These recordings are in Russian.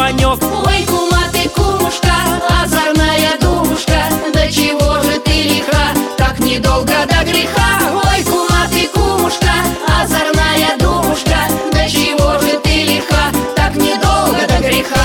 огонек. Ой, кума ты, кумушка, озорная думушка, до чего же ты лиха, так недолго до греха. Ой, кума ты, кумушка, озорная думушка, до чего же ты лиха, так недолго до греха.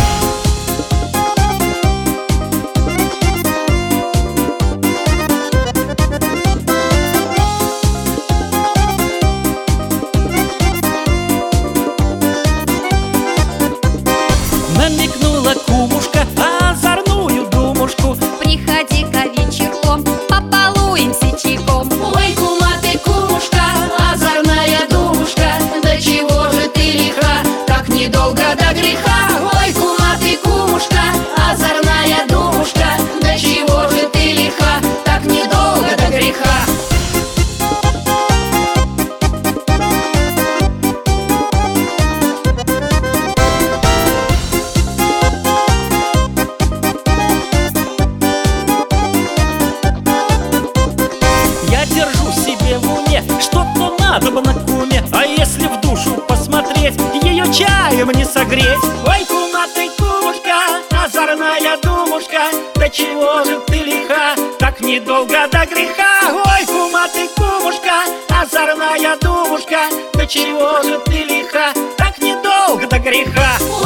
Намекнула кумушка озорную думушку: приходи-ка вечерком, побалуемся чайком. Ой, кума ты, кумушка, озорная думушка, до чего же ты лиха, так недолго до греха. Ой, кума ты, кумушка, озорная думушка, до чего же ты лиха, так недолго до греха. Я держу себе в уме, что-то надо бы на куме, а если в душу посмотреть, ее чаем не согреть. Ой, кума ты, кумушка, озорная думушка, до чего же ты лиха, так недолго до греха. Ой, кума ты, кумушка, озорная думушка, до чего же ты лиха, так недолго до греха.